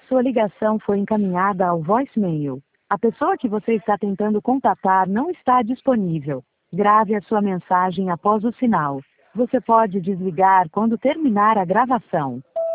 sua ligação foi encaminhada ao voicemail. A pessoa que você está tentando contatar não está disponível. Grave a sua mensagem após o sinal. Você pode desligar quando terminar a gravação.